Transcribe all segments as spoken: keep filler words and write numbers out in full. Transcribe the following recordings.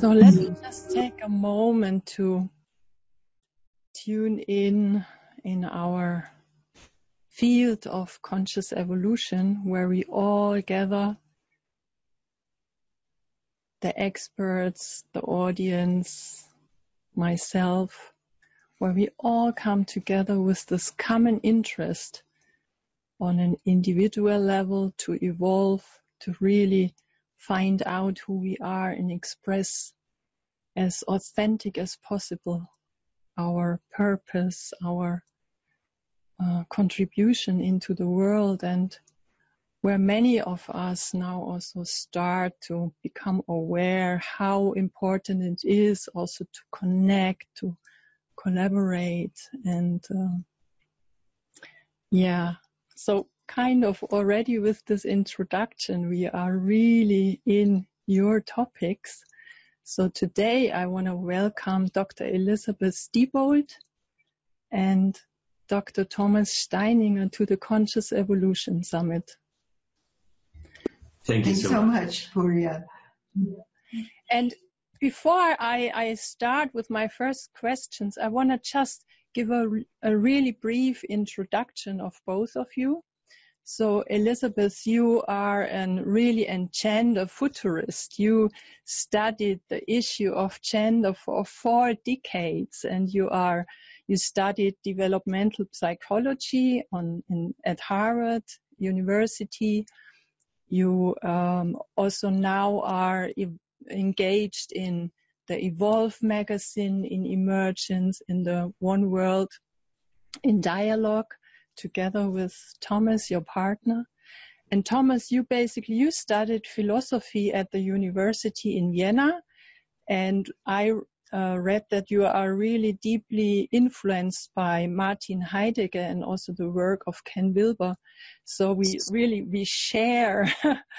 So let me just take a moment to tune in in our field of conscious evolution, where we all gather, the experts, the audience, myself, where we all come together with this common interest on an individual level to evolve, to really find out who we are and express as authentic as possible our purpose, our uh, contribution into the world, and where many of us now also start to become aware how important it is also to connect, to collaborate, and uh, yeah, so kind of already with this introduction, we are really in your topics. So today I want to welcome Doctor Elisabeth Diebold and Doctor Thomas Steininger to the Conscious Evolution Summit. Thank you so, so much, Furia. And before I, I start with my first questions, I want to just give a, a really brief introduction of both of you. So Elisabeth, you are a really a gender futurist. You studied the issue of gender for four decades, and you are you studied developmental psychology on in, at Harvard University. You um, also now are e- engaged in the Evolve magazine, in Emergence, in the One World in Dialogue, together with Thomas, your partner. And Thomas, you basically, you studied philosophy at the university in Vienna. And I uh, read that you are really deeply influenced by Martin Heidegger and also the work of Ken Wilber. So we really, we share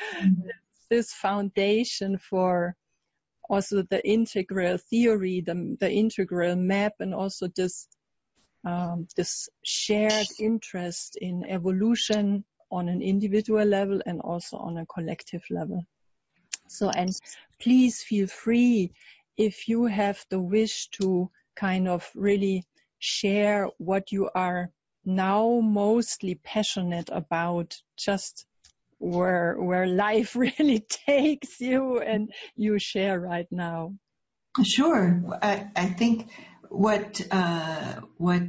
this foundation for also the integral theory, the, the integral map, and also this Um, this shared interest in evolution on an individual level and also on a collective level. So, and please feel free if you have the wish to kind of really share what you are now mostly passionate about, just where, where life really takes you and you share right now. Sure. I, I think what uh, what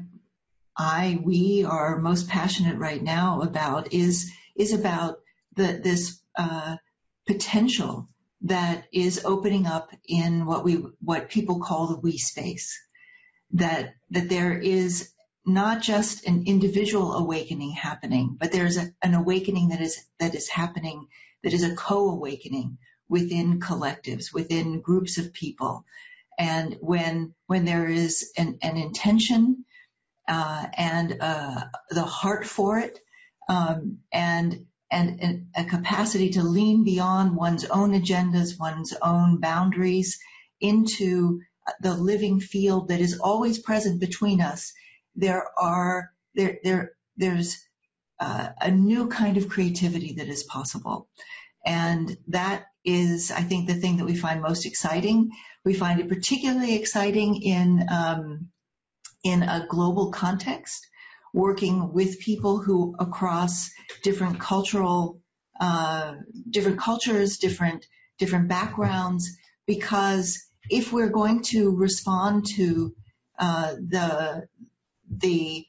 I, we are most passionate right now about is is about the this uh, potential that is opening up in what we what people call the we space. That that there is not just an individual awakening happening, but there's a, an awakening that is that is happening that is a co-awakening within collectives, within groups of people. And when when there is an, an intention uh, and uh, the heart for it, um, and, and and a capacity to lean beyond one's own agendas, one's own boundaries, into the living field that is always present between us, there are there there there's uh, a new kind of creativity that is possible. And that is, I think, the thing that we find most exciting. We find it particularly exciting in um, in a global context, working with people who across different cultural, uh, different cultures, different different backgrounds. Because if we're going to respond to uh, the the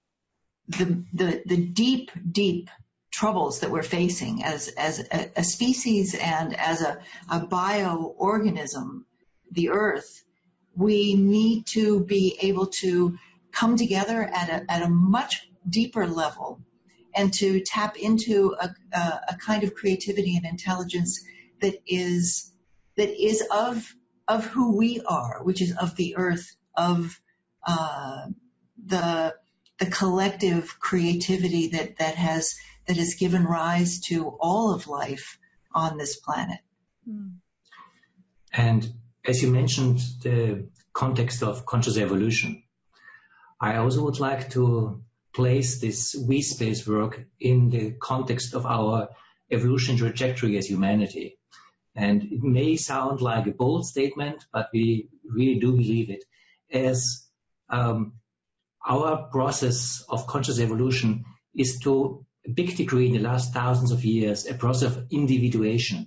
the the the deep deep troubles that we're facing as as a, a species and as a, a bioorganism, the Earth, we need to be able to come together at a at a much deeper level and to tap into a, a, a kind of creativity and intelligence that is that is of of who we are, which is of the Earth, of uh, the the collective creativity that that has that has given rise to all of life on this planet. And as you mentioned, the context of conscious evolution, I also would like to place this we space work in the context of our evolution trajectory as humanity. and it may sound like a bold statement, but we really do believe it, as um, our process of conscious evolution is to a big degree in the last thousands of years a process of individuation,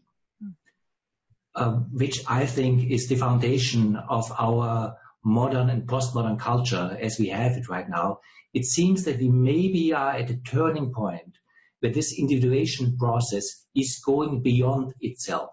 uh, which I think is the foundation of our modern and postmodern culture as we have it right now. It seems that we maybe are at a turning point where this individuation process is going beyond itself.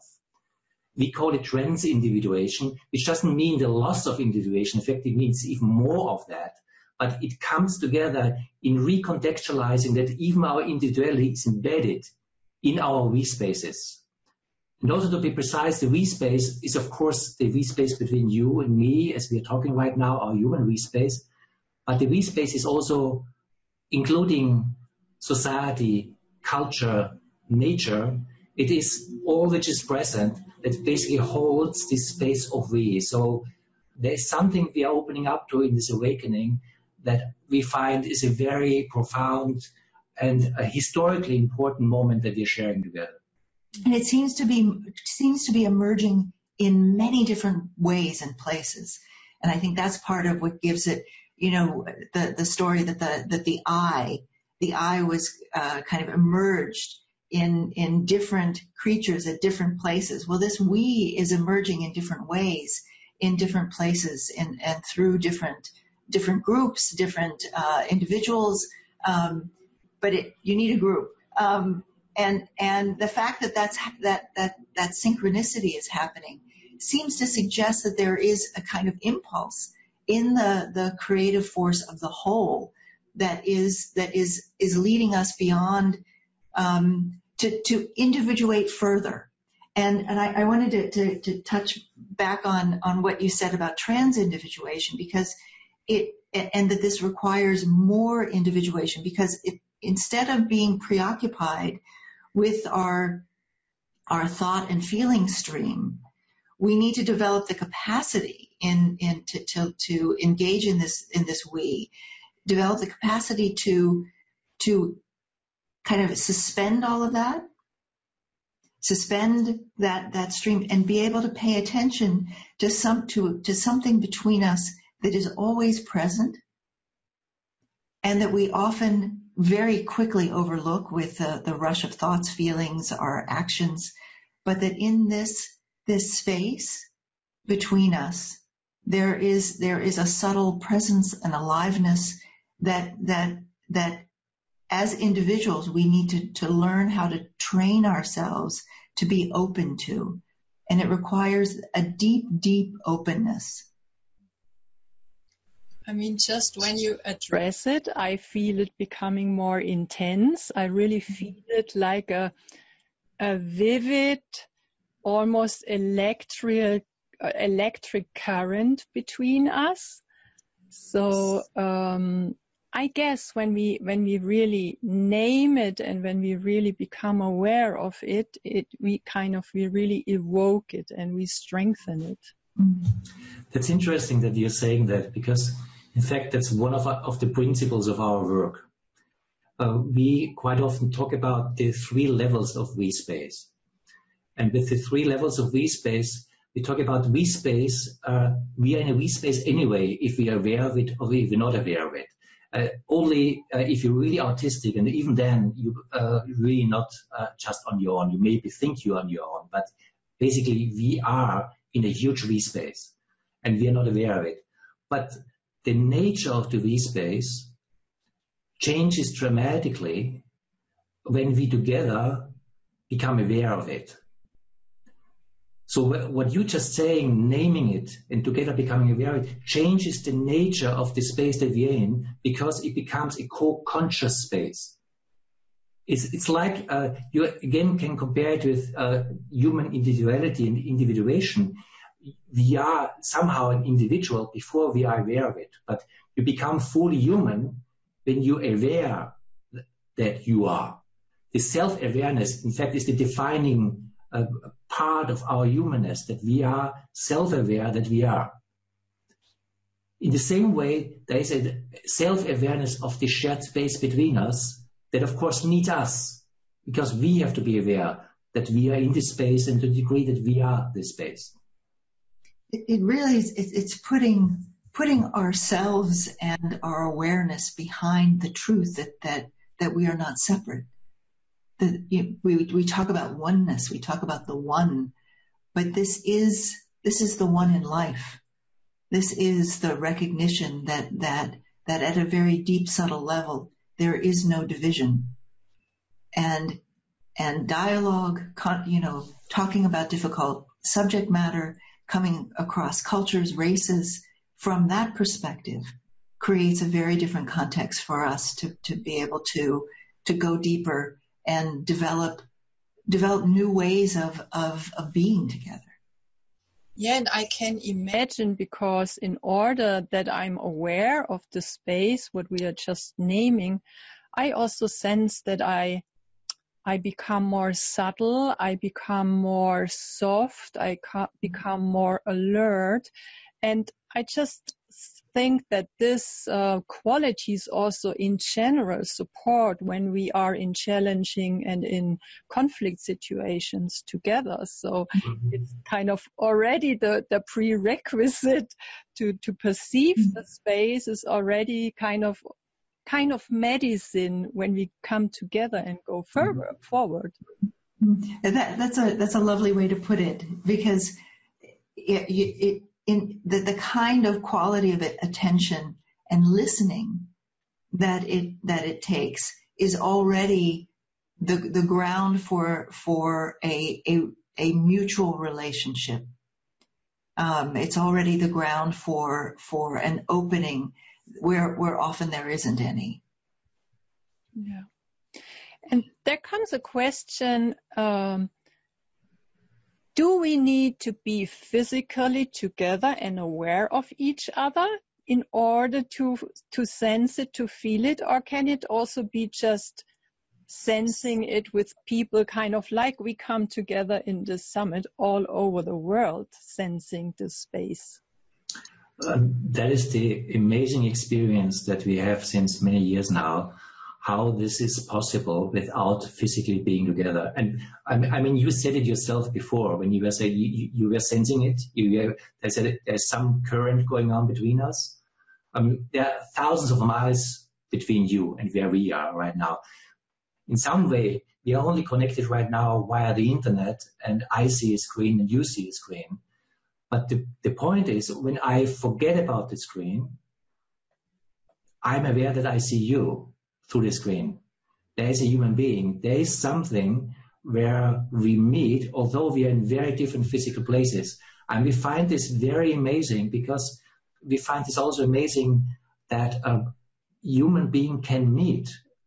We call it transindividuation, which doesn't mean the loss of individuation. In fact, it means even more of that. But it comes together in recontextualizing that even our individuality is embedded in our we spaces. And also to be precise, the we space is of course the we space between you and me as we are talking right now, our human we space. But the we space is also including society, culture, nature. It is all which is present that basically holds this space of we. So there's something we are opening up to in this awakening that we find is a very profound and a historically important moment that we're sharing together. And it seems to be it seems to be emerging in many different ways and places. And I think that's part of what gives it, you know, the, the story that the that the I, the I was uh, kind of emerged in in different creatures at different places. Well, this we is emerging in different ways, in different places, and, and through different different groups, different uh, individuals. Um, but it, you need a group. Um, and and the fact that that's that that that synchronicity is happening seems to suggest that there is a kind of impulse in the the creative force of the whole that is that is is leading us beyond. Um, To, to individuate further. And, and I, I wanted to, to, to touch back on, on what you said about trans-individuation, because it, and that this requires more individuation, because it, instead of being preoccupied with our, our thought and feeling stream, we need to develop the capacity in, in to, to, to engage in this, in this we, develop the capacity to, to kind of suspend all of that, suspend that, that stream, and be able to pay attention to some, to, to something between us that is always present and that we often very quickly overlook with the, the rush of thoughts, feelings, our actions, but that in this, this space between us, there is, there is a subtle presence and aliveness that, that, that as individuals, we need to, to learn how to train ourselves to be open to. And it requires a deep, deep openness. I mean, just when you address it, I feel it becoming more intense. I really feel it like a, a vivid, almost electric, electric current between us. So, um, I guess when we when we really name it and when we really become aware of it, it we kind of we really evoke it and we strengthen it. That's interesting that you're saying that, because in fact that's one of our, of the principles of our work. Uh, we quite often talk about the three levels of we space, and with the three levels of we space, we talk about we space. Uh, we are in a we space anyway, if we are aware of it or if we're not aware of it. Uh, only uh, if you're really autistic, and even then you uh, really not uh, just on your own. You maybe think you're on your own, but basically we are in a huge we space, and we are not aware of it. But the nature of the we space changes dramatically when we together become aware of it. So what you're just saying, naming it and together becoming aware of it, changes the nature of the space that we're in, because it becomes a co-conscious space. It's, it's like uh, you again can compare it with uh, human individuality and individuation. We are somehow an individual before we are aware of it, but you become fully human when you're aware that you are. The self-awareness, in fact, is the defining uh, part of our humanness, that we are self-aware that we are. In the same way, there is a self-awareness of the shared space between us that, of course, needs us, because we have to be aware. that we are in this space and to the degree that we are this space. It, it really is, it, it's putting putting ourselves and our awareness behind the truth that that, that we are not separate. The, you, we we talk about oneness, we talk about the one, but this is this is the one in life. This is the recognition that that that at a very deep, subtle level there is no division, and and dialogue, you know, talking about difficult subject matter, coming across cultures, races, from that perspective, creates a very different context for us to, to be able to to go deeper and develop develop new ways of, of, of being together. Yeah, and I can imagine, because in order that I'm aware of the space, what we are just naming, I also sense that I I become more subtle, I become more soft, I ca- become more alert, and I just think that this uh, qualities also in general support when we are in challenging and in conflict situations together. So mm-hmm. it's kind of already the, the prerequisite to, to perceive mm-hmm. the space is already kind of kind of medicine when we come together and go further mm-hmm. forward. That, that's a that's a lovely way to put it, because it, it in the, the kind of quality of it, attention and listening that it that it takes is already the the ground for for a a, a mutual relationship. Um, it's already the ground for for an opening where where often there isn't any. Yeah, and there comes a question. Um, Do we need to be physically together and aware of each other in order to to sense it, to feel it, or can it also be just sensing it with people, kind of like we come together in this summit all over the world, sensing the space? Um, that is the amazing experience that we have since many years now, how this is possible without physically being together. And I mean, you said it yourself before when you were saying you, you were sensing it. You were, they said there's some current going on between us. I mean, there are thousands of miles between you and where we are right now. In some way, we are only connected right now via the internet, and I see a screen and you see a screen. But the, the point is, when I forget about the screen, I'm aware that I see you through the screen. There is a human being. There is something where we meet, although we are in very different physical places. And we find this very amazing, because we find this also amazing that a human being can meet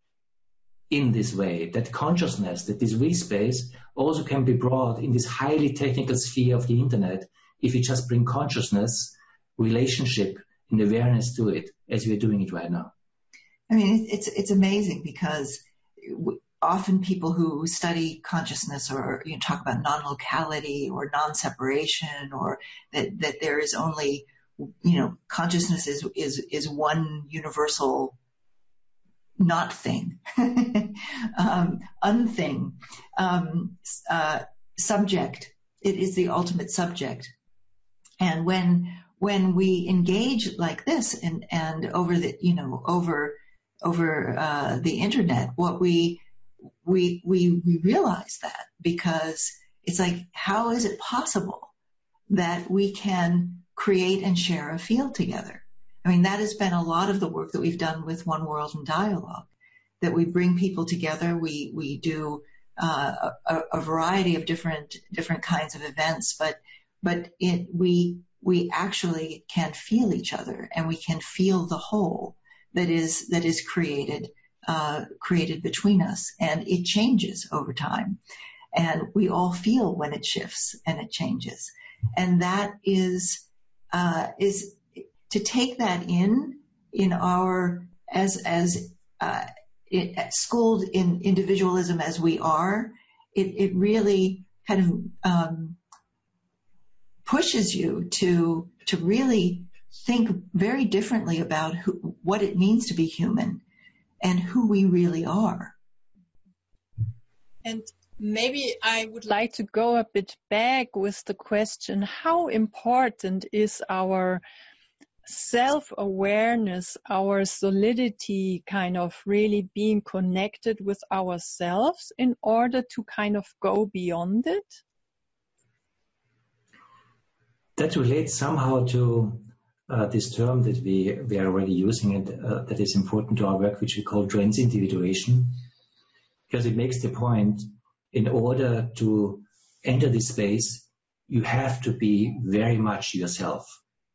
in this way, that consciousness, that this real space also can be brought in this highly technical sphere of the internet if we just bring consciousness, relationship, and awareness to it, as we're doing it right now. I mean, it's it's amazing, because often people who study consciousness or you know, talk about non-locality or non-separation, or that, that there is only, you know, consciousness is is is one universal not thing, um, unthing, um, uh, subject. It is the ultimate subject, and when when we engage like this and and over the you know over over uh, the internet, what we we we we realize that, because it's like, how is it possible that we can create and share a field together? I mean, that has been a lot of the work that we've done with One World in Dialogue, that we bring people together. We we do uh, a, a variety of different different kinds of events, but but it we we actually can feel each other, and we can feel the whole that is that is created uh, created between us, and it changes over time, and we all feel when it shifts and it changes, and that is uh, is. To take that in, in our, as, as, uh, it, schooled in individualism as we are, it, it really kind of, um, pushes you to, to really think very differently about who, what it means to be human and who we really are. And maybe I would like to go a bit back with the question, how important is our self-awareness, our solidity, kind of really being connected with ourselves in order to kind of go beyond it? That relates somehow to uh, this term that we, we are already using and uh, that is important to our work, which we call transindividuation, because it makes the point, in order to enter this space, you have to be very much yourself.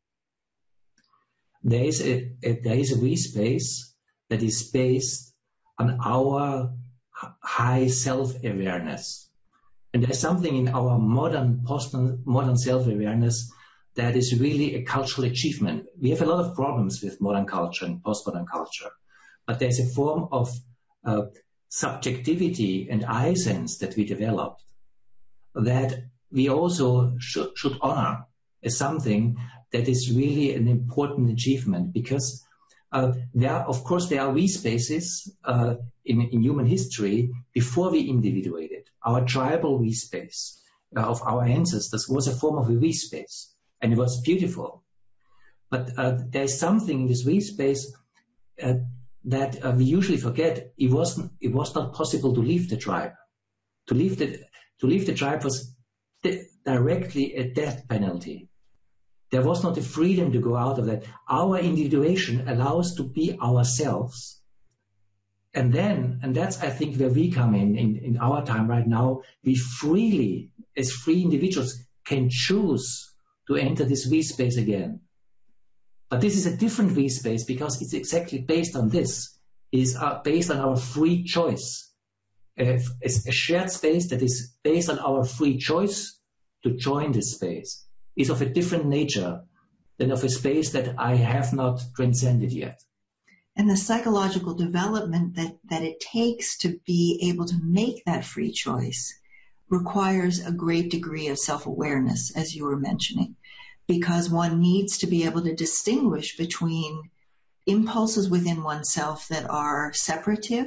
There is a, a there is a we space that is based on our high self-awareness. And there's something in our modern post modern self-awareness that is really a cultural achievement. We have a lot of problems with modern culture and postmodern culture, but there's a form of uh, subjectivity and I sense that we developed that we also should, should honor as something that is really an important achievement, because uh, there are, of course, there are we spaces uh, in, in human history before we individuated. Our tribal we space uh, of our ancestors was a form of a we space, and it was beautiful. But uh, there is something in this we space uh, that uh, we usually forget. It wasn't. It was not possible to leave the tribe. To leave the to leave the tribe was di- directly a death penalty. There was not the freedom to go out of that. Our individuation allows to be ourselves. And then, and that's, I think, where we come in, in, in our time right now, we freely, as free individuals, can choose to enter this we space again. But this is a different we space because it's exactly based on this. It is uh, based on our free choice. A, a shared space that is based on our free choice to join this space is of a different nature than of a space that I have not transcended yet. And the psychological development that, that it takes to be able to make that free choice requires a great degree of self-awareness, as you were mentioning, because one needs to be able to distinguish between impulses within oneself that are separative,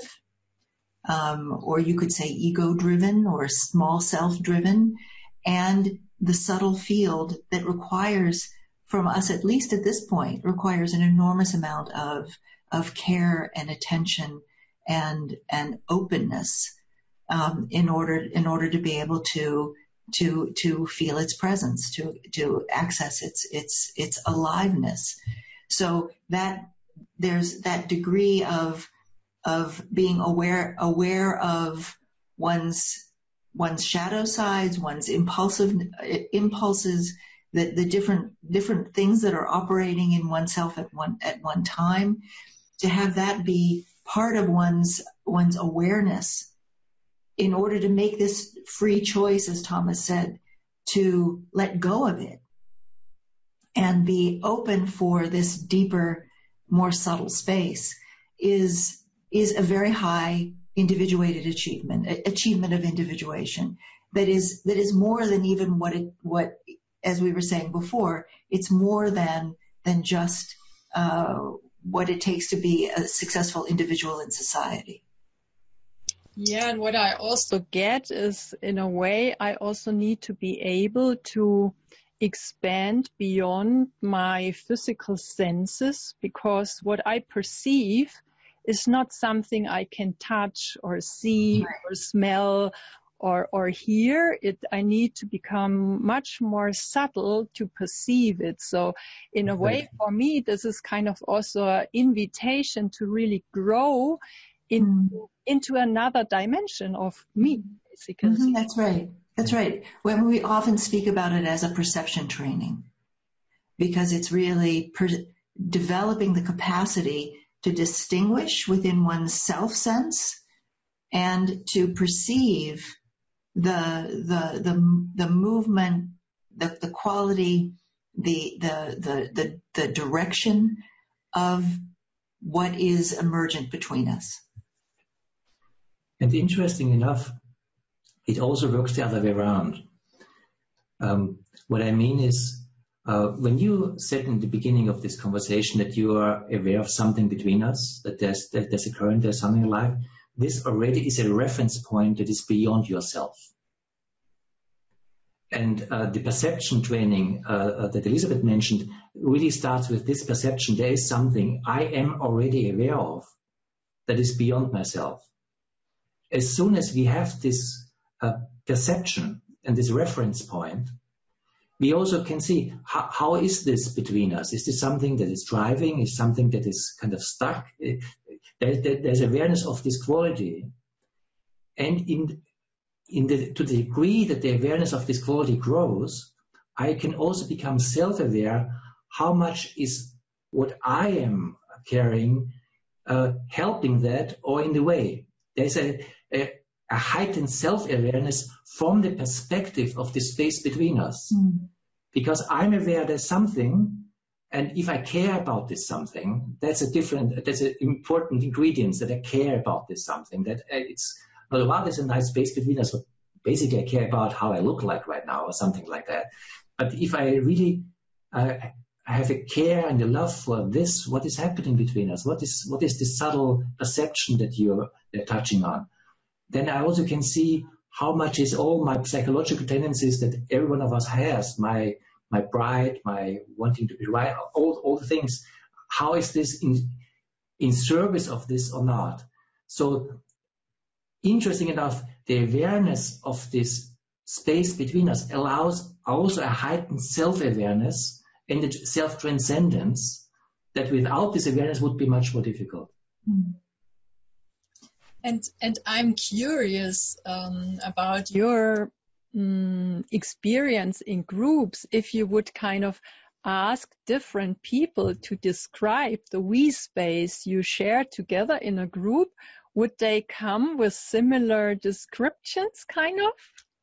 um, or you could say ego-driven or small self-driven, and the subtle field that requires, from us at least at this point, requires an enormous amount of of care and attention and and openness um, in order in order to be able to to to feel its presence, to to access its its its aliveness. So that there's that degree of of being aware aware of one's one's shadow sides, one's impulsive impulses, the, the different different things that are operating in oneself at one at one time, to have that be part of one's one's awareness in order to make this free choice, as Thomas said, to let go of it and be open for this deeper, more subtle space is is a very high individuated achievement, achievement of individuation that is that is more than even what it what as we were saying before. It's more than than just uh, what it takes to be a successful individual in society. Yeah, and what I also get is, in a way, I also need to be able to expand beyond my physical senses, because what I perceive is not something I can touch or see right. or smell or or hear. It I need to become much more subtle to perceive it. So in a way, for me, this is kind of also an invitation to really grow in, mm. into another dimension of me, basically. Mm-hmm, that's right. That's right. When we often speak about it as a perception training, because it's really per- developing the capacity to distinguish within one's self-sense and to perceive the the the the movement, the the quality, the the the the, the direction of what is emergent between us. And interesting enough, it also works the other way around. Um, what I mean is, Uh, when you said in the beginning of this conversation that you are aware of something between us, that there's, that there's a current, there's something alive, this already is a reference point that is beyond yourself. And uh, the perception training uh, uh, that Elisabeth mentioned really starts with this perception. There is something I am already aware of that is beyond myself. As soon as we have this uh, perception and this reference point, we also can see how, how is this between us? Is this something that is driving? Is something that is kind of stuck? There, there, there's awareness of this quality. And in In the, to the degree that the awareness of this quality grows, I can also become self-aware how much is what I am carrying uh, helping that or in the way. There's a, a, a heightened self-awareness from the perspective of the space between us. Mm. Because I'm aware there's something, and if I care about this something, that's a different, that's an important ingredient, that I care about this something, that it's well, wow, there's a nice space between us. So basically, I care about how I look like right now or something like that. But if I really uh, have a care and a love for this, what is happening between us? What is what is the subtle perception that you're, you're touching on? Then I also can see how much is all my psychological tendencies that every one of us has, my my pride, my wanting to be right, all, all the things. How is this in, in service of this or not? So, interesting enough, the awareness of this space between us allows also a heightened self-awareness and a self-transcendence that without this awareness would be much more difficult. And and I'm curious um, about your um, experience in groups. If you would kind of ask different people to describe the we space you share together in a group, would they come with similar descriptions, kind of?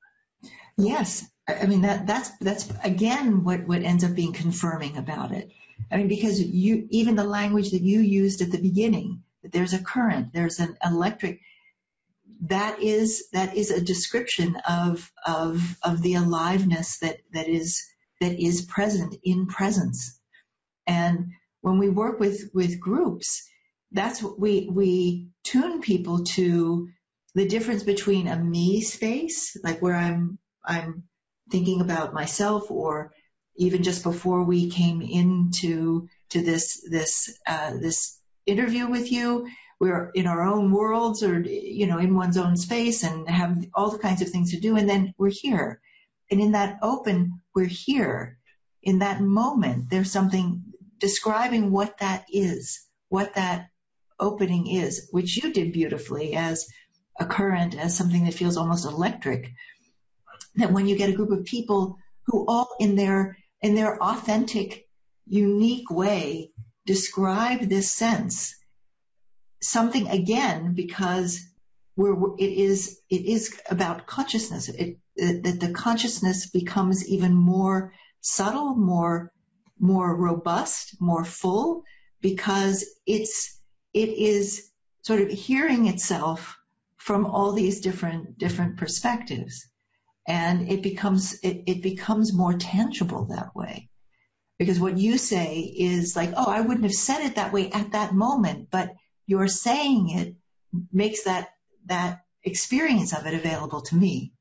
Yes. I mean, that, that's, that's again, what, what ends up being confirming about it. I mean, because you, even the language that you used at the beginning, that there's a current, there's an electric, that is, that is a description of, of, of the aliveness that, that is, that is present in presence. And when we work with, with groups, that's what we, we tune people to the difference between a me space, like where I'm, I'm thinking about myself, or even just before we came into, to this, this, uh, this interview with you, we're in our own worlds or, you know, in one's own space and have all the kinds of things to do. And then we're here. And in that open, we're here. In that moment, there's something describing what that is, what that opening is, which you did beautifully as a current, as something that feels almost electric. That when you get a group of people who all in their in their authentic, unique way describe this sense, something again, because we're, it is it is about consciousness. It, it, that the consciousness becomes even more subtle, more more robust, more full, because it's it is sort of hearing itself from all these different different perspectives, and it becomes it, it becomes more tangible that way. Because what you say is like, oh, I wouldn't have said it that way at that moment, but your saying it makes that that experience of it available to me.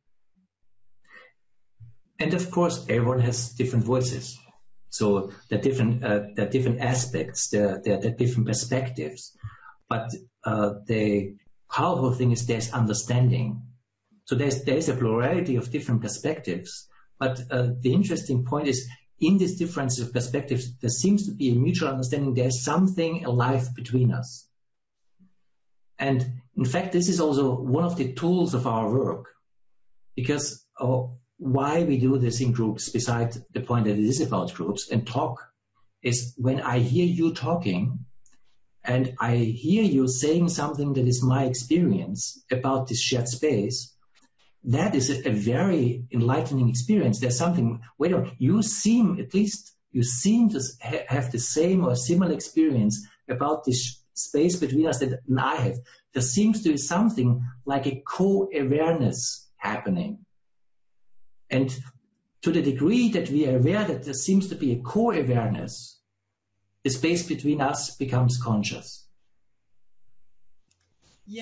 And of course, everyone has different voices. So there are different, uh, there are different aspects, there, there, there are different perspectives. But uh, the powerful thing is there's understanding. So there's, there's a plurality of different perspectives. But uh, the interesting point is, in these differences of perspectives, there seems to be a mutual understanding. There's something alive between us. And in fact, this is also one of the tools of our work. Because oh, why we do this in groups, besides the point that it is about groups and talk, is when I hear you talking and I hear you saying something that is my experience about this shared space, that is a, a very enlightening experience. There's something, wait a minute, you seem, at least you seem to ha- have the same or similar experience about this space between us that I have. There seems to be something like a co-awareness happening. And to the degree that we are aware that there seems to be a co-awareness, the space between us becomes conscious. Yeah, and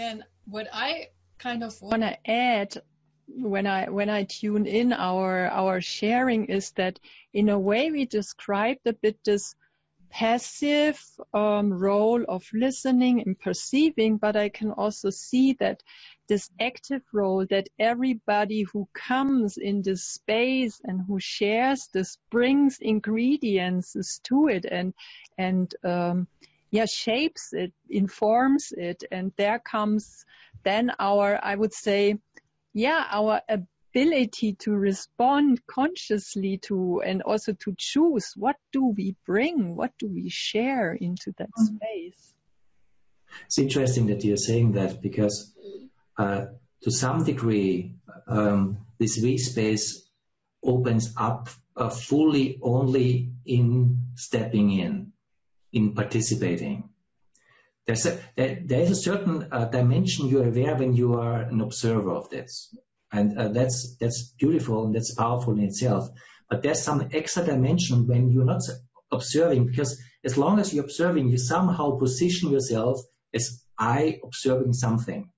what I kind of want to add when I when I tune in our our sharing is that in a way we described a bit this passive um, role of listening and perceiving, but I can also see that this active role that everybody who comes in this space and who shares this brings ingredients to it and and um, yeah shapes it, informs it, and there comes then our, I would say, yeah, our ability to respond consciously to, and also to choose what do we bring, what do we share into that mm-hmm. space. It's interesting that you're saying that, because uh, to some degree, um, this V space opens up uh, fully only in stepping in, in participating. There's a, there, there is a certain uh, dimension you're aware when you are an observer of this. And uh, that's that's beautiful and that's powerful in itself. But there's some extra dimension when you're not observing, because as long as you're observing, you somehow position yourself as I observing something.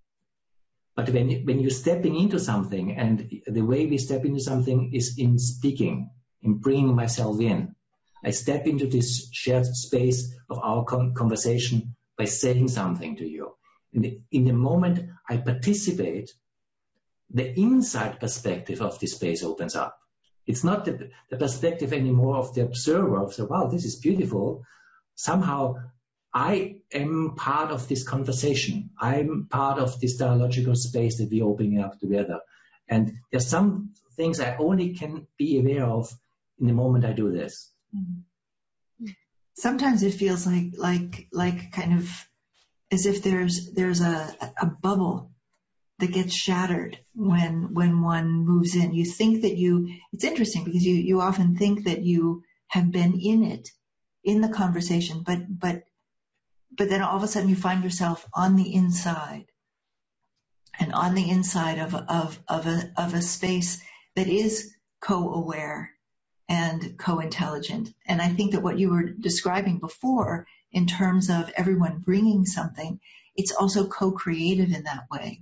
But when, you, when you're stepping into something, and the way we step into something is in speaking, in bringing myself in. I step into this shared space of our con- conversation by saying something to you. In the, in the moment I participate, the inside perspective of this space opens up. It's not the, the perspective anymore of the observer of, so, wow, this is beautiful. Somehow I am part of this conversation. I'm part of this dialogical space that we're opening up together. And there's some things I only can be aware of in the moment I do this. Sometimes it feels like like like kind of as if there's there's a, a bubble that gets shattered when when one moves in. You think that you, it's interesting because you, you often think that you have been in it, in the conversation, but but but then all of a sudden you find yourself on the inside, and on the inside of of of a of a space that is co-aware and co-intelligent. And I think that what you were describing before in terms of everyone bringing something, it's also co-creative in that way.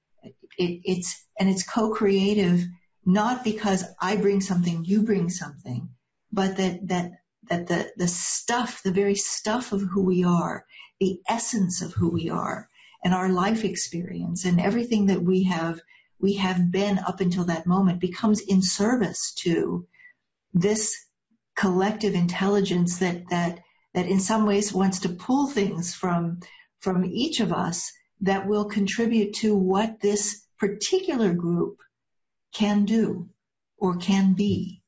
It, it's, and it's co-creative not because I bring something, you bring something, but that, that, that the, the stuff, the very stuff of who we are, the essence of who we are, and our life experience and everything that we have, we have been up until that moment becomes in service to this collective intelligence that, that, that in some ways wants to pull things from, from each of us that will contribute to what this particular group can do or can be.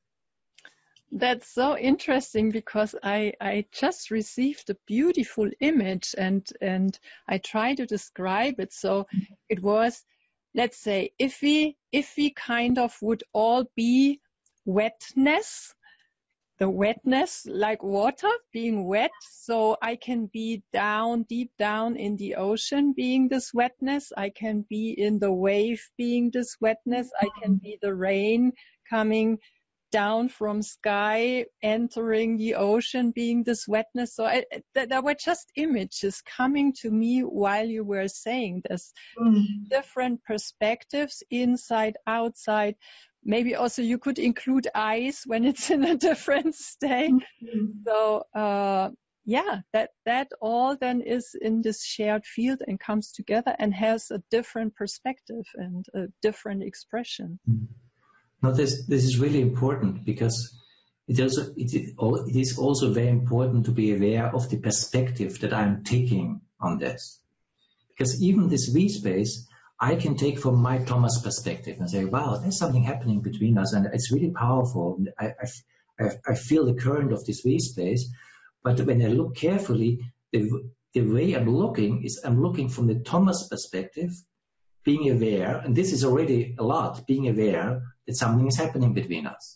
That's so interesting because I, I just received a beautiful image and, and I try to describe it. So it was, let's say, if we, if we kind of would all be wetness, the wetness like water being wet. So I can be down, deep down in the ocean being this wetness. I can be in the wave being this wetness. I can be the rain coming down from sky, entering the ocean being this wetness. So I, th- there were just images coming to me while you were saying this. Mm-hmm. Different perspectives, inside, outside. Maybe also you could include ice when it's in a different state. Mm-hmm. So, uh, yeah, that, that all then is in this shared field and comes together and has a different perspective and a different expression. Mm-hmm. Now, this, this is really important because it also, it, it is also very important to be aware of the perspective that I'm taking on this. Because even this V space, I can take from my Thomas perspective and say, wow, there's something happening between us and it's really powerful. I, I, I feel the current of this V space. But when I look carefully, the, the way I'm looking is I'm looking from the Thomas perspective, being aware, and this is already a lot, being aware that something is happening between us.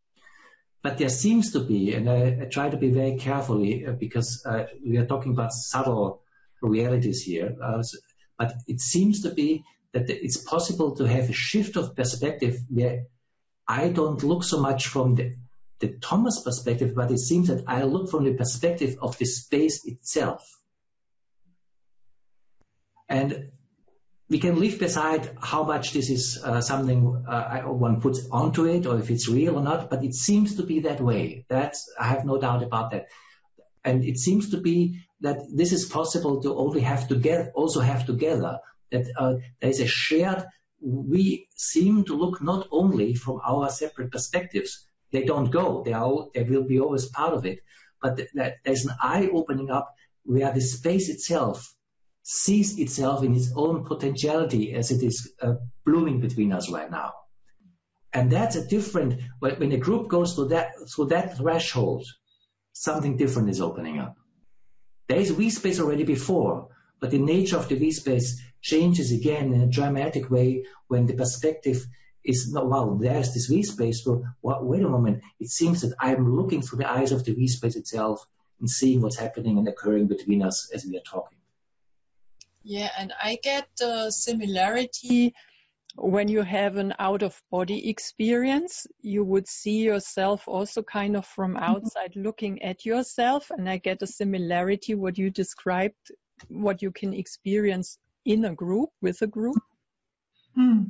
But there seems to be, and I, I try to be very carefully uh, because uh, we are talking about subtle realities here, uh, but it seems to be that it's possible to have a shift of perspective where I don't look so much from the, the Thomas perspective, but it seems that I look from the perspective of the space itself. And we can leave beside how much this is uh, something uh, one puts onto it, or if it's real or not, but it seems to be that way. That's, I have no doubt about that. And it seems to be that this is possible to only have together, also have together, that uh, there is a shared, we seem to look not only from our separate perspectives, they don't go, they, are, they will be always part of it, but that there's an eye opening up where the space itself sees itself in its own potentiality as it is uh, blooming between us right now. And that's a different, when a group goes through that, through that threshold, something different is opening up. There is we space already before, but the nature of the we space changes again in a dramatic way when the perspective is, no, wow, there's this we space, so well, wait a moment, it seems that I'm looking through the eyes of the we space itself and seeing what's happening and occurring between us as we are talking. Yeah, and I get the similarity when you have an out-of-body experience. You would see yourself also kind of from outside looking at yourself, and I get a similarity what you described, what you can experience in a group, with a group. Hmm.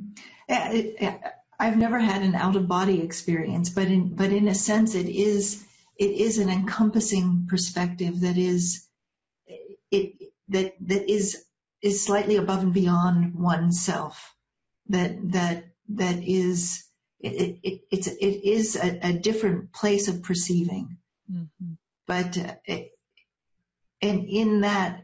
I've never had an out-of-body experience, but in but in a sense, it is it is an encompassing perspective that is it that that is is slightly above and beyond oneself. That that that is it it it's it is a, a different place of perceiving, mm-hmm. but uh, it, and in that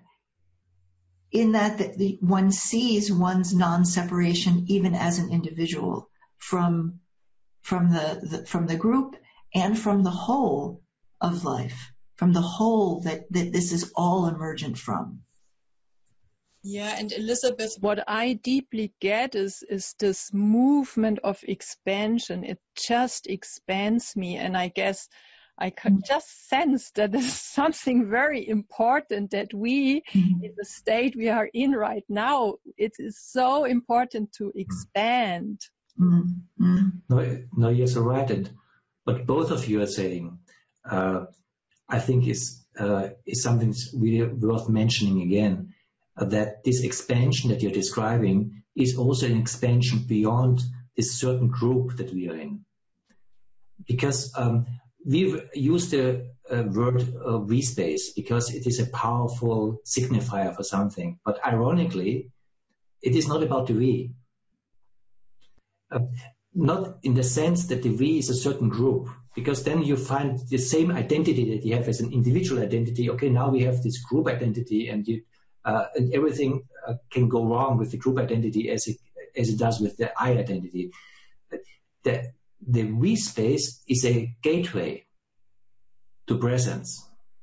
in that that the, one sees one's non-separation even as an individual from from the, the from the group and from the whole of life, from the whole that that this is all emergent from. Yeah, and Elizabeth, what I deeply get is is this movement of expansion. It just expands me, and I guess I can just sense that there's something very important that we, mm-hmm. in the state we are in right now, it is so important to expand. Mm-hmm. No, no, yes, you're right. And what both of you are saying, uh, I think is uh, is something really worth mentioning again. That this expansion that you're describing is also an expansion beyond this certain group that we are in. Because um, we've used the uh, word uh, we space because it is a powerful signifier for something. But ironically, it is not about the we. Uh, not in the sense that the we is a certain group, because then you find the same identity that you have as an individual identity. Okay, now we have this group identity, and you Uh, and everything uh, can go wrong with the group identity as it as it does with the I identity. The, the we space is a gateway to presence.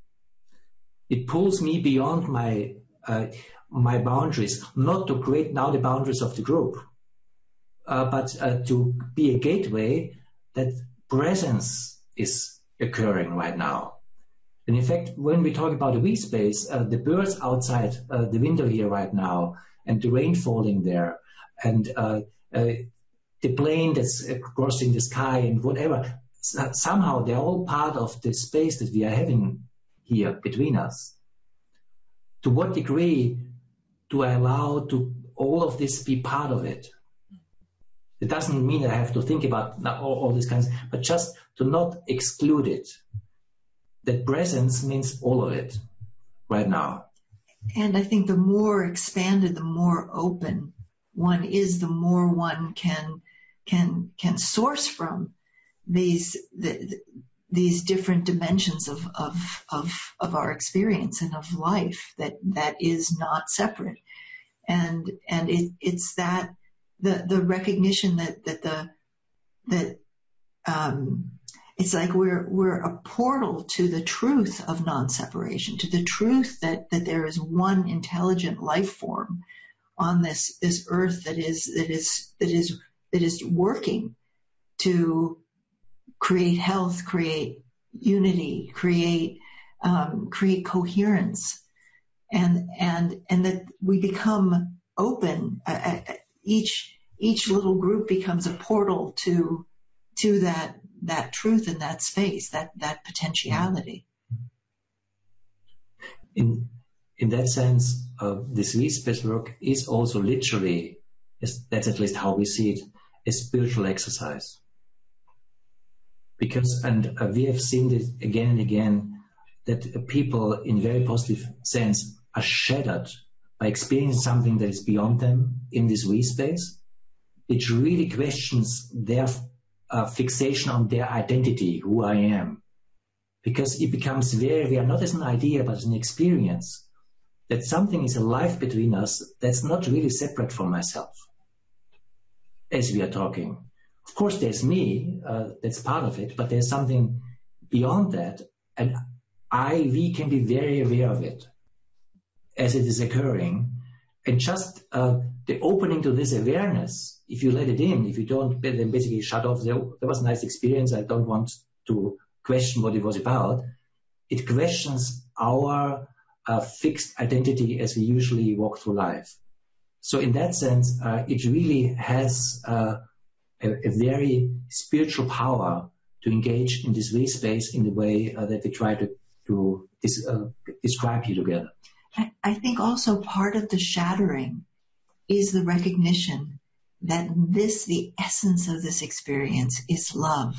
It pulls me beyond my uh, my boundaries, not to create now the boundaries of the group, uh, but uh, to be a gateway that presence is occurring right now. And in fact, when we talk about the we space, uh, the birds outside uh, the window here right now, and the rain falling there, and uh, uh, the plane that's crossing the sky, and whatever, somehow they're all part of the space that we are having here between us. To what degree do I allow to all of this be part of it? It doesn't mean that I have to think about all, all these kinds, but just to not exclude it. That presence means all of it right now. And I think the more expanded, the more open one is, the more one can can can source from these the, these different dimensions of, of of of our experience and of life that that is not separate. And and it, it's that the the recognition that that the that um it's like we're we're a portal to the truth of non-separation, to the truth that, that there is one intelligent life form on this this earth that is that is that is that is working to create health, create unity, create um, create coherence, and and and that we become open. Uh, each each little group becomes a portal to to that. that truth in that space, that, that potentiality. In, in that sense, uh, this V-Space work is also literally, that's at least how we see it, a spiritual exercise. Because, and uh, we have seen it again and again, that uh, people in very positive sense are shattered by experiencing something that is beyond them in this V-Space. It really questions their uh, fixation on their identity, who I am. Because it becomes very real, not as an idea, but as an experience, that something is alive between us that's not really separate from myself, as we are talking. Of course, there's me, uh, that's part of it, but there's something beyond that, and I, we can be very aware of it as it is occurring. And just uh, the opening to this awareness, if you let it in, if you don't, then basically shut off, there, there was a nice experience, I don't want to question what it was about. It questions our uh, fixed identity as we usually walk through life. So in that sense, uh, it really has uh, a, a very spiritual power to engage in this V-Space in the way uh, that we try to, to dis, uh, describe here together. I, I think also part of the shattering is the recognition that this, the essence of this experience is love.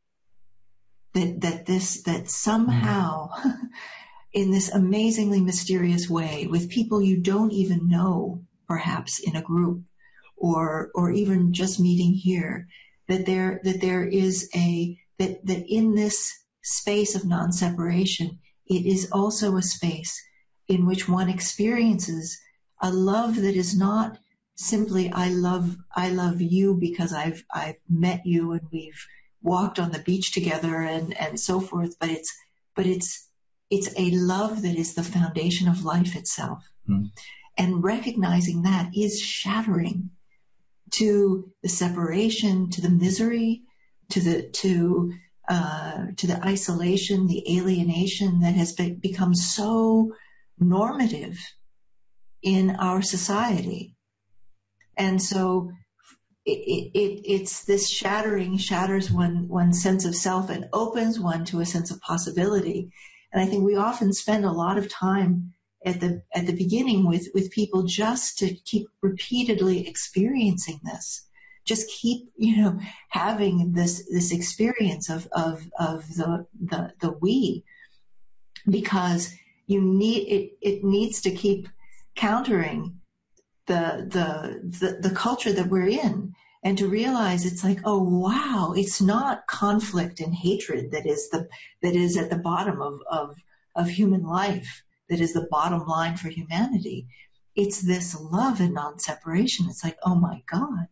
That, that this, that somehow in this amazingly mysterious way with people you don't even know, perhaps in a group or, or even just meeting here, that there, that there is a, that, that in this space of non-separation, it is also a space in which one experiences a love that is not simply, I love, I love you because I've, I've met you and we've walked on the beach together and, and so forth, but it's, but it's, it's a love that is the foundation of life itself. Mm. And recognizing that is shattering to the separation, to the misery, to the, to, uh, to the isolation, the alienation that has be- become so normative in our society. And so it, it, it's this shattering shatters one, one's sense of self and opens one to a sense of possibility. And I think we often spend a lot of time at the, at the beginning with, with people just to keep repeatedly experiencing this. Just keep, you know, having this, this experience of, of, of the, the, the we, because you need, it, it needs to keep countering the, the, the, the culture that we're in, and to realize it's like, oh wow, it's not conflict and hatred that is the, that is at the bottom of, of, of human life, that is the bottom line for humanity. It's this love and non-separation. It's like, oh my God.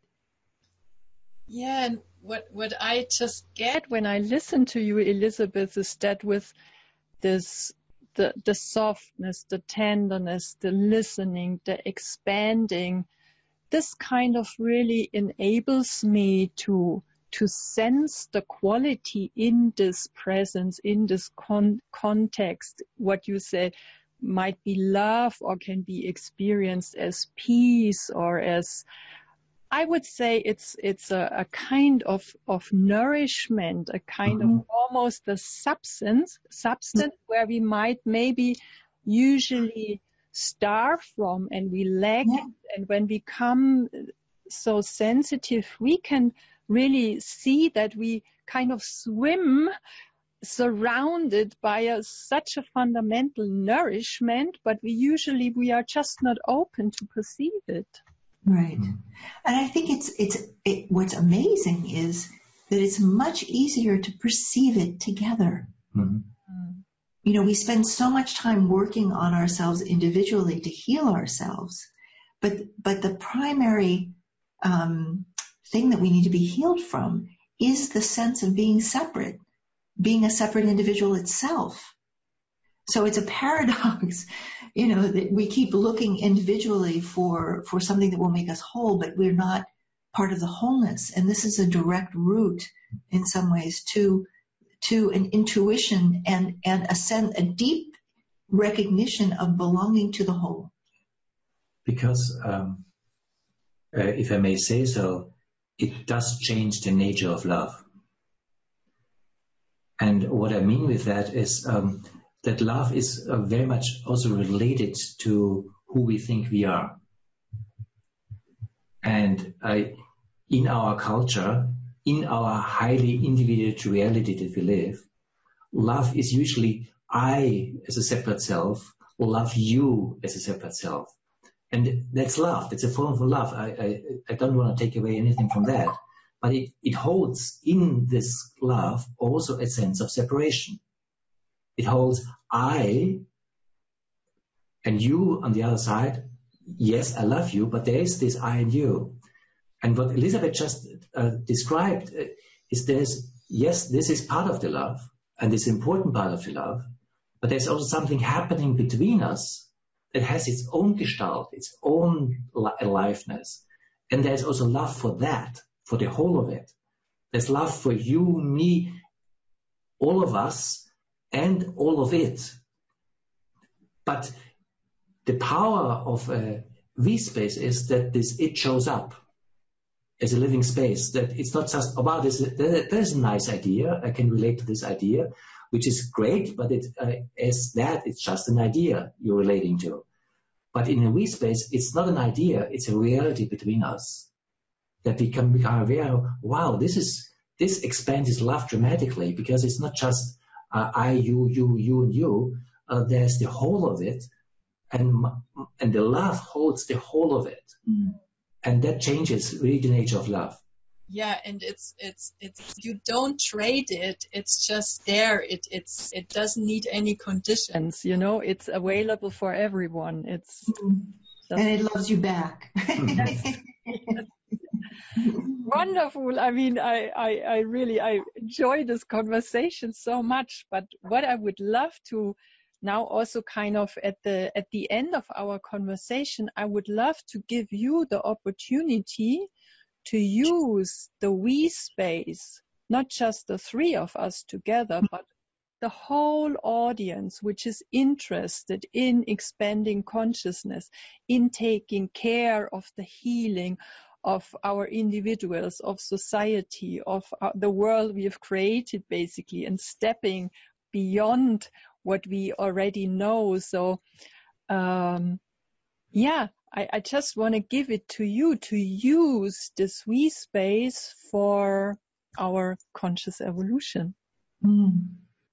Yeah, and what, what I just get when I listen to you, Elisabeth, is that with this, the, the softness, the tenderness, the listening, the expanding, this kind of really enables me to, to sense the quality in this presence, in this con- context, what you say might be love or can be experienced as peace or as, I would say it's, it's a, a kind of, of nourishment, a kind mm-hmm. of almost a substance, substance mm-hmm. where we might maybe usually starve from and we lack yeah. it. And when we come so sensitive, we can really see that we kind of swim surrounded by a, such a fundamental nourishment, but we usually, we are just not open to perceive it. Right. And I think it's, it's, it, what's amazing is that it's much easier to perceive it together. Mm-hmm. You know, we spend so much time working on ourselves individually to heal ourselves, but, but the primary, um, thing that we need to be healed from is the sense of being separate, being a separate individual itself. So it's a paradox, you know, that we keep looking individually for, for something that will make us whole, but we're not part of the wholeness. And this is a direct route in some ways to, to an intuition and, and a sense, a deep recognition of belonging to the whole. Because, um, uh, if I may say so, it does change the nature of love. And what I mean with that is, um, that love is uh, very much also related to who we think we are. And uh, in our culture, in our highly individual reality that we live, love is usually I as a separate self love you as a separate self. And that's love. That's a form of love. I, I, I don't want to take away anything from that. But it, it holds in this love also a sense of separation. It holds I and you on the other side. Yes, I love you, but there is this I and you. And what Elisabeth just uh, described uh, is there's, yes, this is part of the love, and this important part of the love, but there's also something happening between us that has its own gestalt, its own li- aliveness. And there's also love for that, for the whole of it. There's love for you, me, all of us, and all of it. But the power of a V-space is that this it shows up as a living space, that it's not just, oh, wow, this, there's a nice idea, I can relate to this idea, which is great, but it, uh, as that, it's just an idea you're relating to. But in a V-space, it's not an idea, it's a reality between us, that we can become aware of, wow, this is, this expands love dramatically, because it's not just uh, I, you, you, you, and you, uh, there's the whole of it, and and the love holds the whole of it. Mm. And that changes really the nature of love. Yeah, and it's it's it's you don't trade it. It's just there. It it's it doesn't need any conditions. You know, it's available for everyone. It's mm. and it loves you back. Wonderful. I mean, I, I I really I enjoy this conversation so much. But what I would love to now also kind of at the at the end of our conversation, I would love to give you the opportunity to use the we space, not just the three of us together, but the whole audience which is interested in expanding consciousness, in taking care of the healing of our individuals, of society, of uh, the world we have created basically, and stepping beyond what we already know. So, um, yeah, I, I just want to give it to you to use this we space for our conscious evolution. Mm.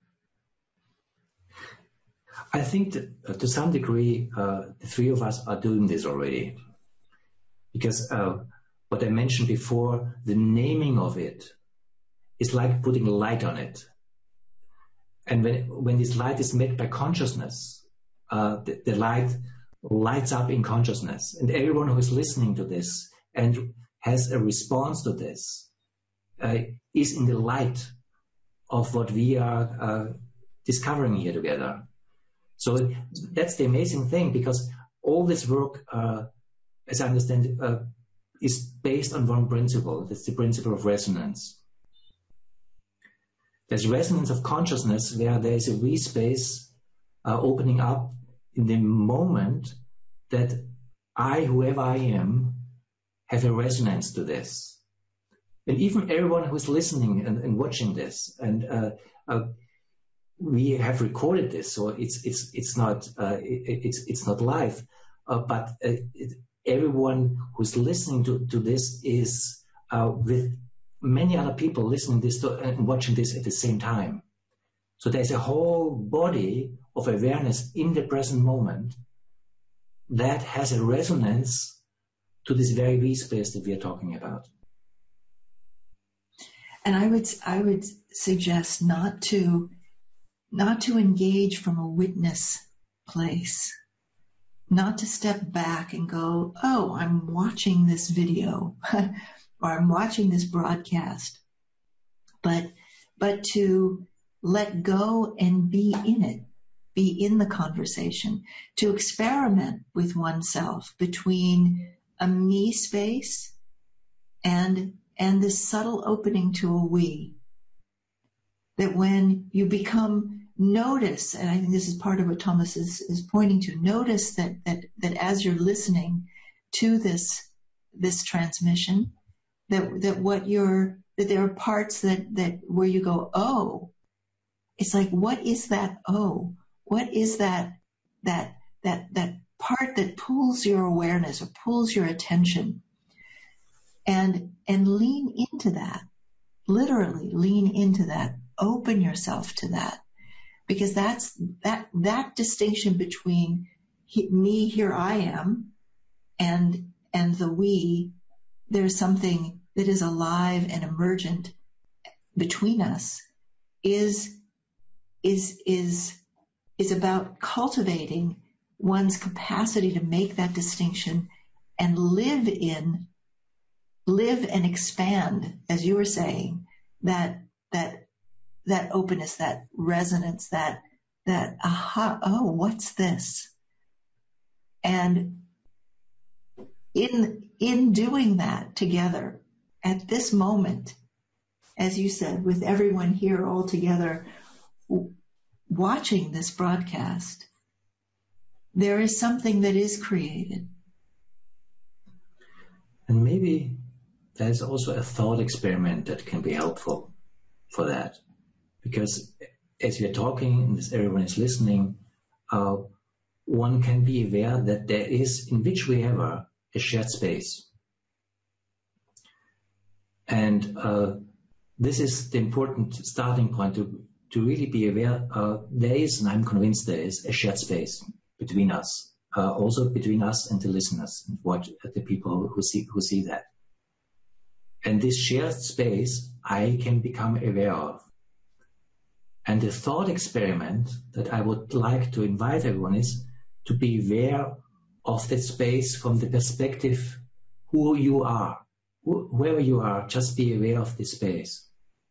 I think that uh, to some degree, uh, the three of us are doing this already. Because uh, what I mentioned before, the naming of it is like putting light on it. And when when this light is met by consciousness, uh, the, the light lights up in consciousness. And everyone who is listening to this and has a response to this uh, is in the light of what we are uh, discovering here together. So that's the amazing thing, because all this work, uh, as I understand it, uh, is based on one principle. That's the principle of resonance. There's resonance of consciousness where there is a we space uh, opening up in the moment that I, whoever I am, have a resonance to this. And even everyone who's listening and, and watching this, and uh, uh, we have recorded this, so it's it's it's not uh, it, it's it's not live, uh, but uh, it, everyone who's listening to, to this is uh, with many other people listening this to, and watching this at the same time. So there's a whole body of awareness in the present moment that has a resonance to this very we space that we are talking about. And I would I would suggest not to not to engage from a witness place, not to step back and go, oh, I'm watching this video or I'm watching this broadcast, but but to let go and be in it, be in the conversation, to experiment with oneself between a me space and and this subtle opening to a we. That when you become notice, and I think this is part of what Thomas is, is pointing to, notice that, that, that as you're listening to this, this transmission, that, that what you're, that there are parts that, that where you go, oh, it's like, what is that oh? what is that, that, that, that part that pulls your awareness or pulls your attention, and, and lean into that, literally lean into that, open yourself to that, because that's, that, that distinction between he, me, here I am, and, and the we, there's something that is alive and emergent between us, is, is, is, is about cultivating one's capacity to make that distinction and live in, live and expand, as you were saying, that, that, that openness, that resonance, that, that, aha, oh, what's this? And in, in doing that together at this moment, as you said, with everyone here all together w- watching this broadcast, there is something that is created. And maybe there's also a thought experiment that can be helpful for that. Because as we're talking and as everyone is listening, uh, one can be aware that there is, in whichever, a shared space. And uh, this is the important starting point to, to really be aware uh, there is, and I'm convinced there is, a shared space between us, uh, also between us and the listeners, and what the people who see who see that. And this shared space I can become aware of. And the thought experiment that I would like to invite everyone is to be aware of that space from the perspective who you are. Whoever you are, just be aware of this space.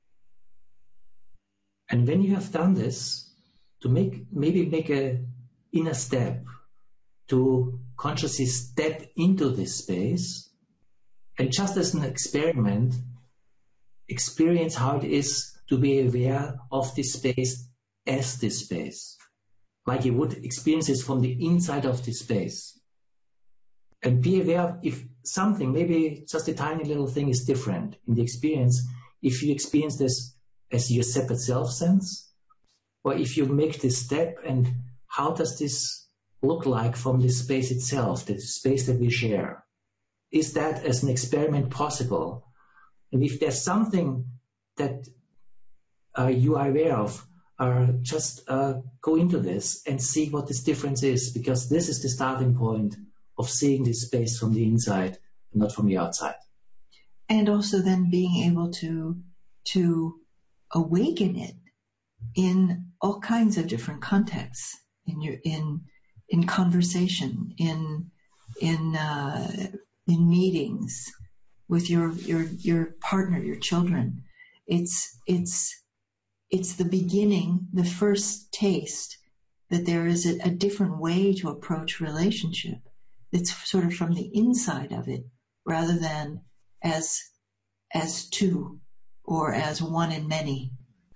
And when you have done this, to make maybe make a inner step, to consciously step into this space, and just as an experiment, experience how it is to be aware of this space as this space, like you would experience this from the inside of this space. And be aware of if something, maybe just a tiny little thing, is different in the experience, if you experience this as your separate self sense, or if you make this step, and how does this look like from the space itself, the space that we share? Is that as an experiment possible? And if there's something that uh, you are aware of, uh, just uh, go into this and see what this difference is, because this is the starting point of seeing this space from the inside and not from the outside. And also then being able to to awaken it in all kinds of different contexts, in your in in conversation, in in uh, in meetings with your your your partner, your children. It's it's it's the beginning, the first taste that there is a, a different way to approach relationship. It's sort of from the inside of it, rather than as as two or as one in many.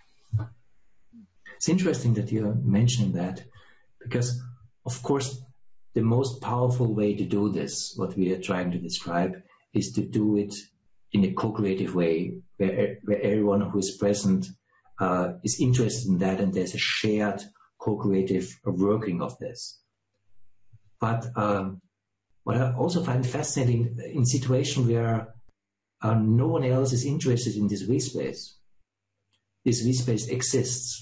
It's interesting that you're mentioning that, because, of course, the most powerful way to do this, what we are trying to describe, is to do it in a co-creative way, where, where everyone who is present uh, is interested in that, and there's a shared co-creative working of this. But um, what I also find fascinating, in situations where uh, no one else is interested in this we space, this we space exists.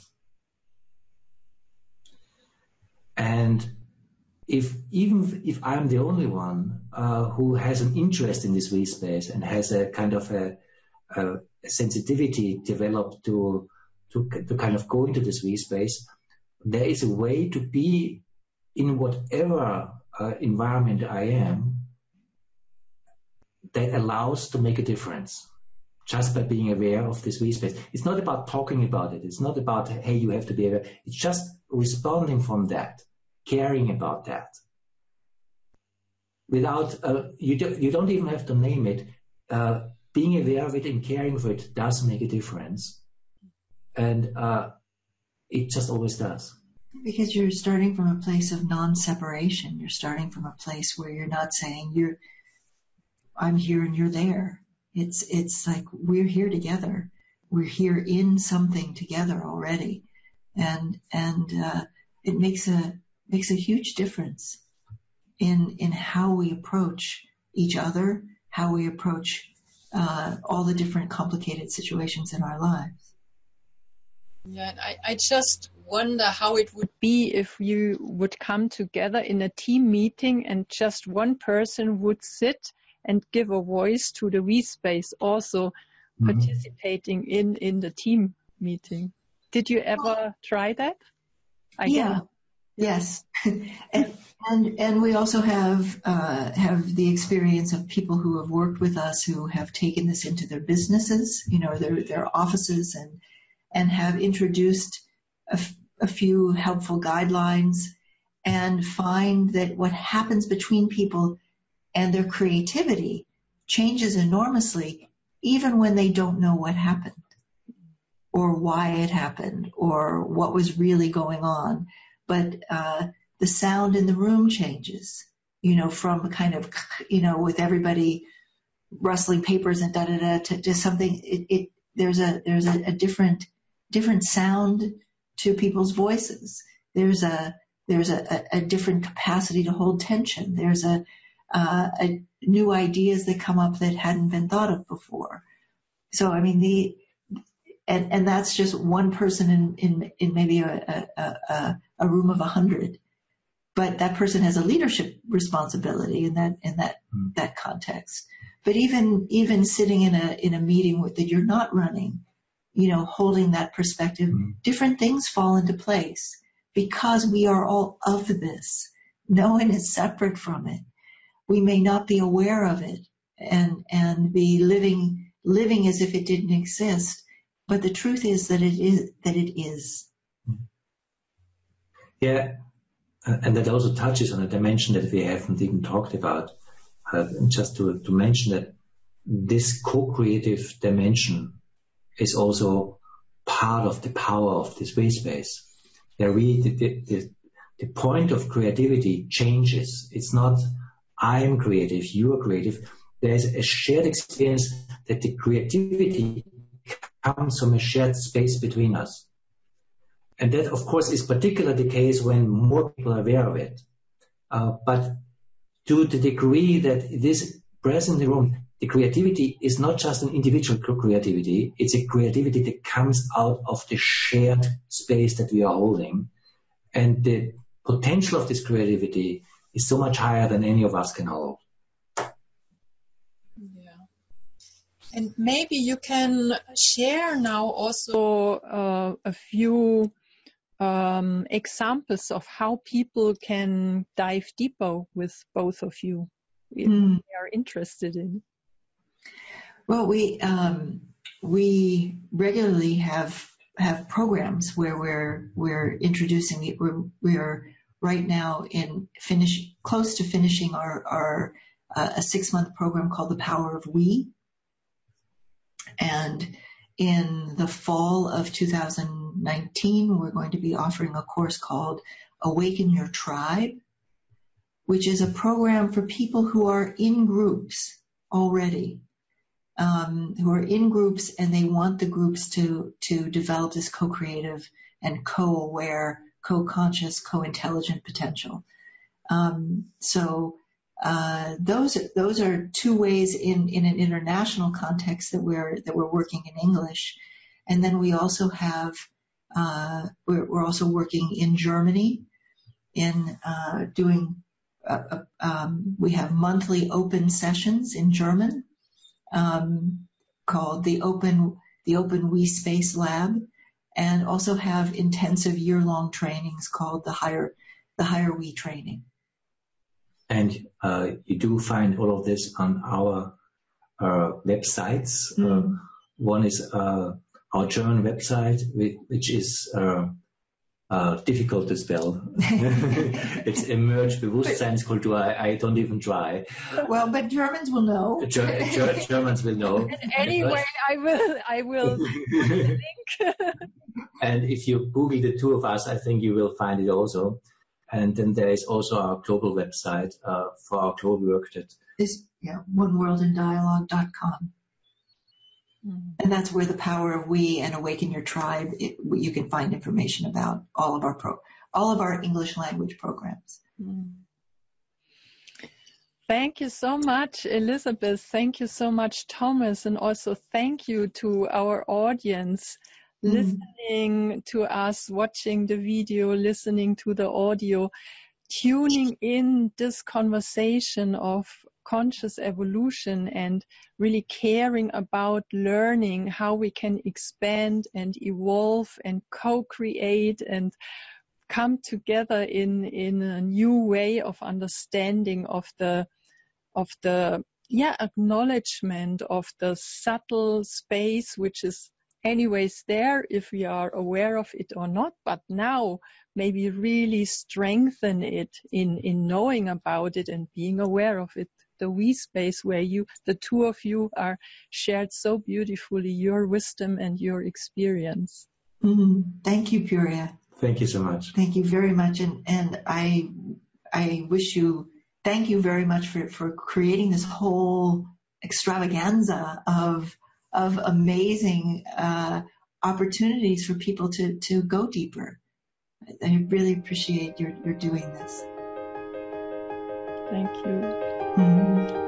And if even if I'm the only one uh, who has an interest in this we space and has a kind of a, a, a sensitivity developed to, to to kind of go into this we space, there is a way to be in whatever uh, environment I am that allows to make a difference just by being aware of this we space. It's not about talking about it. It's not about, hey, you have to be aware. It's just responding from that, caring about that. Without, uh, you, do, you don't even have to name it. Uh, being aware of it and caring for it does make a difference. And uh, it just always does. Because you're starting from a place of non-separation. You're starting from a place where you're not saying you're, I'm here and you're there. It's, it's like we're here together. We're here in something together already. And, and, uh, it makes a makes a huge difference in in how we approach each other, how we approach uh, all the different complicated situations in our lives. Yeah, I, I just wonder how it would be if you would come together in a team meeting and just one person would sit and give a voice to the WeSpace, also mm-hmm. participating in, in the team meeting. Did you ever try that? I yeah. guess. Yes. and, and and we also have uh, have the experience of people who have worked with us who have taken this into their businesses, you know, their their offices, and and have introduced a, f- a few helpful guidelines, and find that what happens between people and their creativity changes enormously, even when they don't know what happened, or why it happened, or what was really going on. But uh, the sound in the room changes, you know, from kind of, you know, with everybody rustling papers and da da da to just something. It, it there's a there's a, a different different sound to people's voices. There's a there's a, a different capacity to hold tension. There's a, uh, a new ideas that come up that hadn't been thought of before. So I mean the. And, and that's just one person in, in, in maybe a, a, a, a room of a hundred. But that person has a leadership responsibility in that, in that, mm. that context. But even, even sitting in a, in a meeting with, that you're not running, you know, holding that perspective, mm. different things fall into place because we are all of this. No one is separate from it. We may not be aware of it and, and be living, living as if it didn't exist. But the truth is that it is, that it is. Yeah, and that also touches on a dimension that we haven't even talked about. Uh, just to, to mention that this co-creative dimension is also part of the power of this WeSpace. Yeah, we, the, the, the point of creativity changes. It's not I'm creative, you are creative. There's a shared experience that the creativity comes from a shared space between us. And that, of course, is particularly the case when more people are aware of it. Uh, but to the degree that it is present in the room, the creativity is not just an individual creativity. It's a creativity that comes out of the shared space that we are holding. And the potential of this creativity is so much higher than any of us can hold. And maybe you can share now also uh, a few um, examples of how people can dive deeper with both of you if mm. they are interested in. Well, we um, we regularly have have programs where we're we're introducing it. We're we're right now in finish close to finishing our our uh, a six month program called The Power of We. And in the fall of two thousand nineteen, we're going to be offering a course called Awaken Your Tribe, which is a program for people who are in groups already, um, who are in groups and they want the groups to, to develop this co-creative and co-aware, co-conscious, co-intelligent potential. Um, so Uh, those those are two ways in, in an international context that we're that we're working in English, and then we also have uh, we're, we're also working in Germany in uh, doing uh, uh, um, we have monthly open sessions in German um, called the Open the Open WeSpace Lab, and also have intensive year-long trainings called the Higher the Higher We Training. And uh, you do find all of this on our uh, websites. Mm. Uh, one is uh, our German website, which is uh, uh, difficult to spell. It's Emerge Bewusstseinskultur. I, I don't even try. Well, but Germans will know. Ger- Ger- Germans will know. And anyway, I will. I will put the link. And if you Google the two of us, I think you will find it also. And then there is also our global website uh, for our global work. That is yeah, one world in dialogue dot com. Mm-hmm. And that's where the Power of We and Awaken Your Tribe, it, you can find information about all of our pro, all of our English language programs. Mm. Thank you so much, Elizabeth. Thank you so much, Thomas. And also thank you to our audience mm. listening to us, watching the video, listening to the audio, tuning in this conversation of conscious evolution and really caring about learning, how we can expand and evolve and co-create and come together in, in a new way of understanding of the of the yeah acknowledgement of the subtle space which is anyways there if we are aware of it or not, but now maybe really strengthen it in in knowing about it and being aware of it. The we space where you, the two of you, are shared so beautifully your wisdom and your experience. Mm-hmm. Thank you, Puriya. Thank you so much. Thank you very much, and and I I wish you. Thank you very much for, for creating this whole extravaganza of of amazing uh, opportunities for people to, to go deeper. I really appreciate your, your doing this. Thank you. Mm-hmm.